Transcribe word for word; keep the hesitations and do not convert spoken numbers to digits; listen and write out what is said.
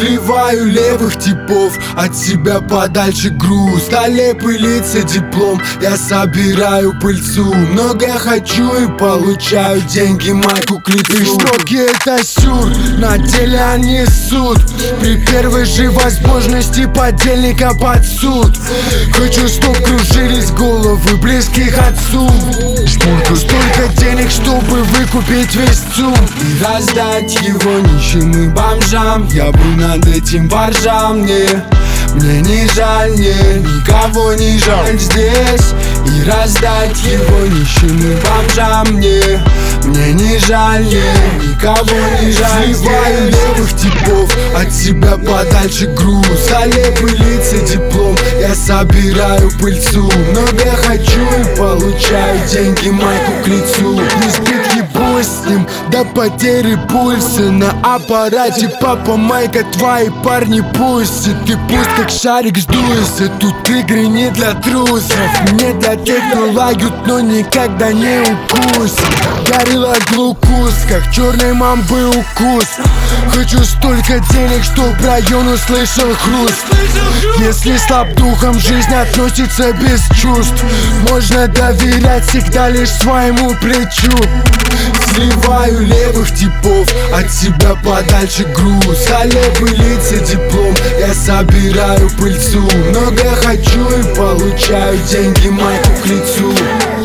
Сливаю левых типов, от себя подальше груз. Столе пылится диплом, я собираю пыльцу. Много хочу и получаю деньги, майку к лицу. И штуки это сюр, на деле они суд. При первой же возможности подельника под суд. Хочу, чтоб кружились головы близких отцу. Столько денег, чтобы выкупить весь ЦУМ и раздать его нищим и бомжам. Я бы над этим поржал, мне Мне не жаль, мне никого не жаль здесь. И раздать его нищим и бомжам. Мне Мне не жаль, мне никого не жаль. Сливаю левых типов, от себя подальше груз. Столе пылится диплом, я собираю пыльцу. Много хочу и получаю деньги, майку к лицу. Не спит, ебусь с ним до потери пульса. На аппарате папа, майка, твои парни пустят. Ты пусть как шарик сдуйся, тут игры не для трусов. Не для тех, кто лагют, но никогда не укусит. Горилла глукус, как черный мамбы укус. Хочу столько денег, чтоб район услышал хруст. Если слаб духом, жизнь относится без чувств. Можно доверять всегда лишь своему плечу. Сливаю левых типов, от себя подальше груз. Столе пылится диплом, я собираю пыльцу. Много хочу и получаю деньги, майку к лицу.